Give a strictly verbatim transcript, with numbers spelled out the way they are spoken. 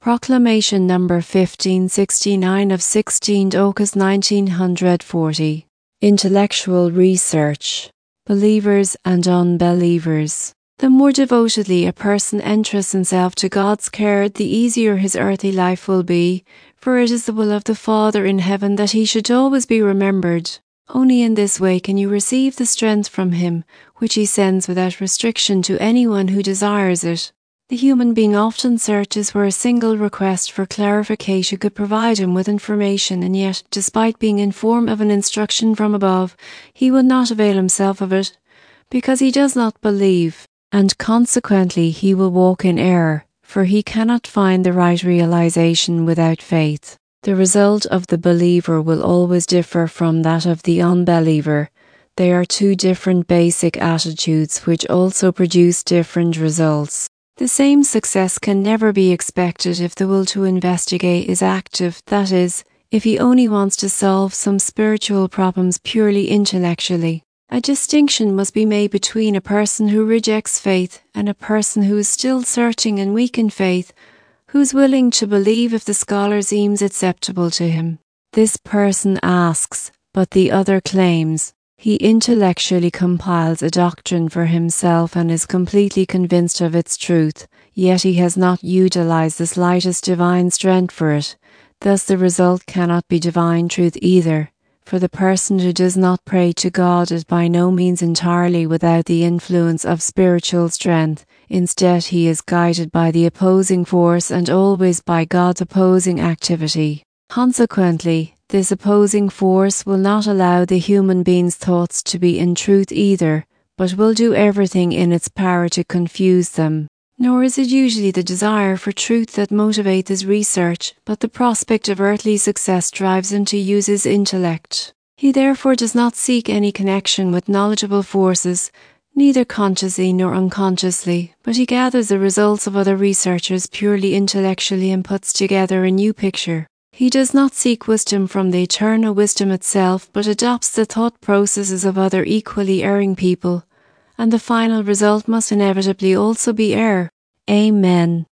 Proclamation number fifteen sixty-nine of sixteenth August nineteen forty. Intellectual research. Believers and unbelievers. The more devotedly a person entrusts himself to God's care, the easier his earthly life will be, for it is the will of the Father in heaven that he should always be remembered. Only in this way can you receive the strength from him, which he sends without restriction to anyone who desires it. The human being often searches where a single request for clarification could provide him with information, and yet, despite being informed of an instruction from above, he will not avail himself of it, because he does not believe, and consequently he will walk in error, for he cannot find the right realization without faith. The result of the believer will always differ from that of the unbeliever. They are two different basic attitudes which also produce different results. The same success can never be expected if the will to investigate is active, that is, if he only wants to solve some spiritual problems purely intellectually. A distinction must be made between a person who rejects faith and a person who is still searching and weak in faith, who is willing to believe if the scholar seems acceptable to him. This person asks, but the other claims. He intellectually compiles a doctrine for himself and is completely convinced of its truth, yet he has not utilized the slightest divine strength for it. Thus the result cannot be divine truth either, for the person who does not pray to God is by no means entirely without the influence of spiritual strength. Instead, he is guided by the opposing force and always by God's opposing activity. Consequently, this opposing force will not allow the human being's thoughts to be in truth either, but will do everything in its power to confuse them. Nor is it usually the desire for truth that motivates his research, but the prospect of earthly success drives him to use his intellect. He therefore does not seek any connection with knowledgeable forces, neither consciously nor unconsciously, but he gathers the results of other researchers purely intellectually and puts together a new picture. He does not seek wisdom from the eternal wisdom itself, but adopts the thought processes of other equally erring people, and the final result must inevitably also be error. Amen.